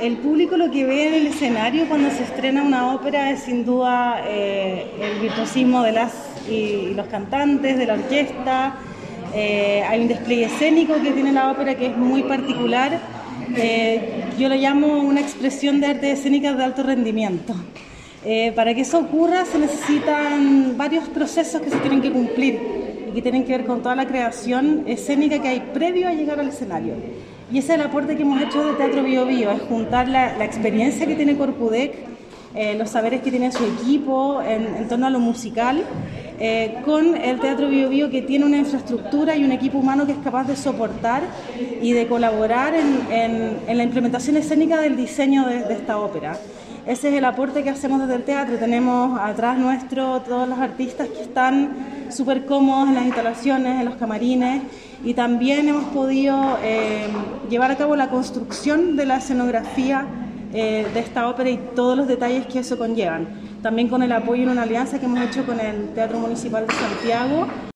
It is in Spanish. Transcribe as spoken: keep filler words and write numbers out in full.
El público lo que ve en el escenario cuando se estrena una ópera es sin duda eh, el virtuosismo de las y, y los cantantes, de la orquesta. Eh, hay un despliegue escénico que tiene la ópera que es muy particular. Eh, yo lo llamo una expresión de arte escénica de alto rendimiento. Eh, para que eso ocurra se necesitan varios procesos que se tienen que cumplir y que tienen que ver con toda la creación escénica que hay previo a llegar al escenario. Y ese es el aporte que hemos hecho de Teatro Bio Bio, es juntar la, la experiencia que tiene Corpudec, eh, los saberes que tiene su equipo en, en torno a lo musical, eh, con el Teatro Bio Bio, que tiene una infraestructura y un equipo humano que es capaz de soportar y de colaborar en, en, en la implementación escénica del diseño de, de esta ópera. Ese es el aporte que hacemos desde el teatro. Tenemos atrás nuestro todos los artistas que están súper cómodos en las instalaciones, en los camarines, y también hemos podido eh, llevar a cabo la construcción de la escenografía eh, de esta ópera y todos los detalles que eso conllevan. También con el apoyo en una alianza que hemos hecho con el Teatro Municipal de Santiago.